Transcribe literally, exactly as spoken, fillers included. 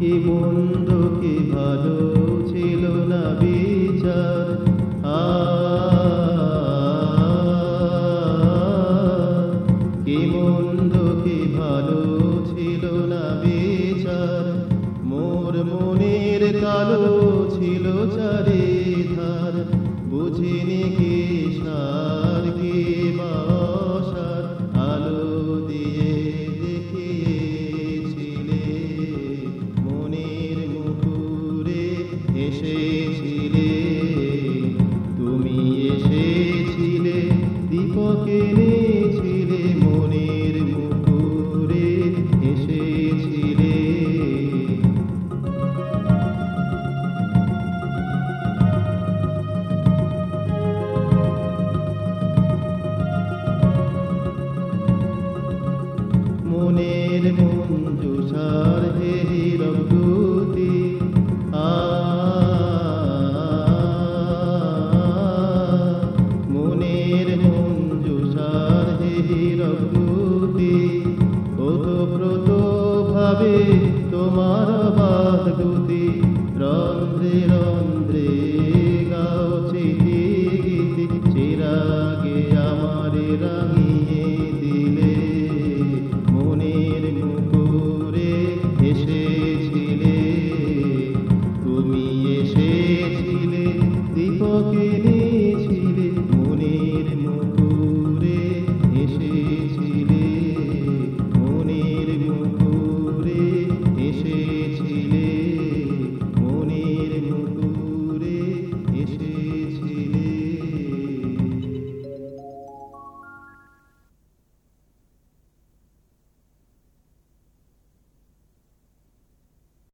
কি মন্দ কি ভালো ছিল না বিচার। আ কি মন্দ কি ভালো ছিল না বিচার। মোর মনের কালো ছিল চারিধার, বুঝিনি কি সার কি বাসার। আলো দিয়ে দেখিয়েছিলে মনের মুখুরে এসেছিলে। তুমি এসেছিলে দীপক এনেছিলে মনের মুখুরে এসেছিলে। মনের মঞ্জুষার হে হীরক দ্যুতি। আ মনের মঞ্জুষার হে হীরক দ্যুতি। ওতপ্রোত ভাবে তোমার বাদ দুতি।